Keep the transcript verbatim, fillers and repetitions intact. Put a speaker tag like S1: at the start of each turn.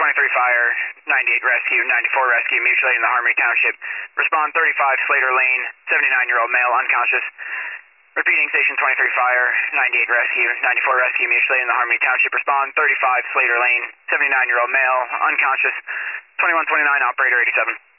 S1: twenty-three fire, ninety-eight rescue, ninety-four rescue, mutually in the Harmony Township. Respond thirty-five Slater Lane, seventy-nine-year-old male, unconscious. Repeating station twenty-three fire, ninety-eight rescue, ninety-four rescue, mutually in the Harmony Township. Respond thirty-five Slater Lane, seventy-nine-year-old male, unconscious. twenty-one twenty-nine, operator eighty-seven.